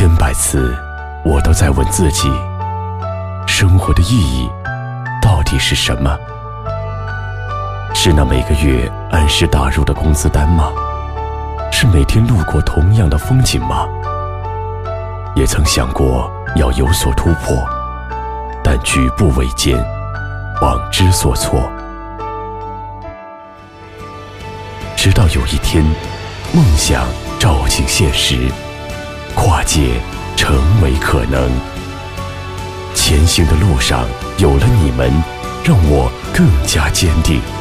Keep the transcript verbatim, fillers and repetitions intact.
千百次，我都在问自己，生活的意义到底是什么？是那每个月按时打入的工资单吗？是每天路过同样的风景吗？也曾想过要有所突破，但举步维艰，枉之所措。直到有一天，梦想照进现实，跨界成为可能。前行的路上有了你们，让我更加坚定。